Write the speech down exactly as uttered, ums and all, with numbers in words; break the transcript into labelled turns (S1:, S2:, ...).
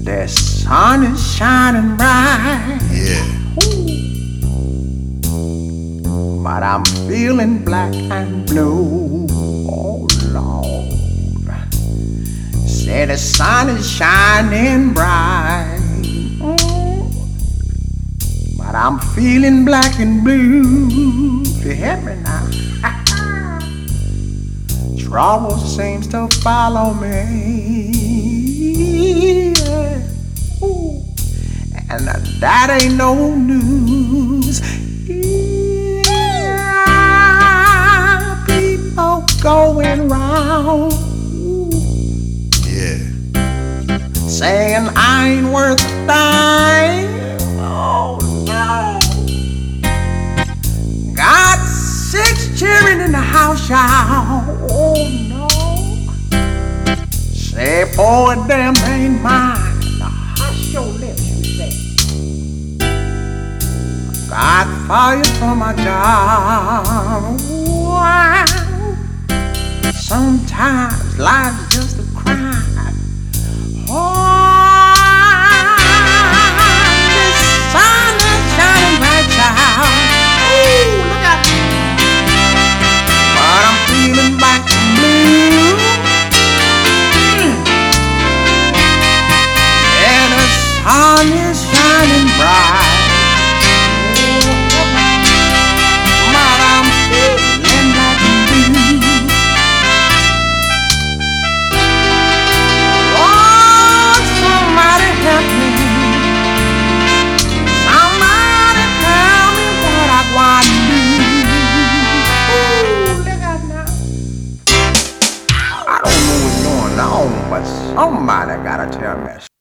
S1: The sun is shining bright.
S2: Yeah.
S1: But I'm feeling black and blue. Oh Lord. Say the sun is shining bright. Mm. But I'm feeling black and blue. You hear me now? Trouble seems to follow me. Yeah. Ooh. And that ain't no news. Yeah. People going round.
S2: Yeah.
S1: Saying I ain't worth a dime. Oh no. Got six children in the house, y'all. Oh no. Say, boy, them ain't mine. Now hush your lips, you say. Got fired from my job. Wow. Sometimes life's just a crime. Oh, the sun is shining bright, child. Ooh, look at me. But I'm feeling black and blue. Mm. And the sun is shining bright. But I'm feeling black and blue. Oh, somebody help me. Somebody tell me what I want to do. Ooh, look at now. I don't know what's going on, but somebody gotta tell me.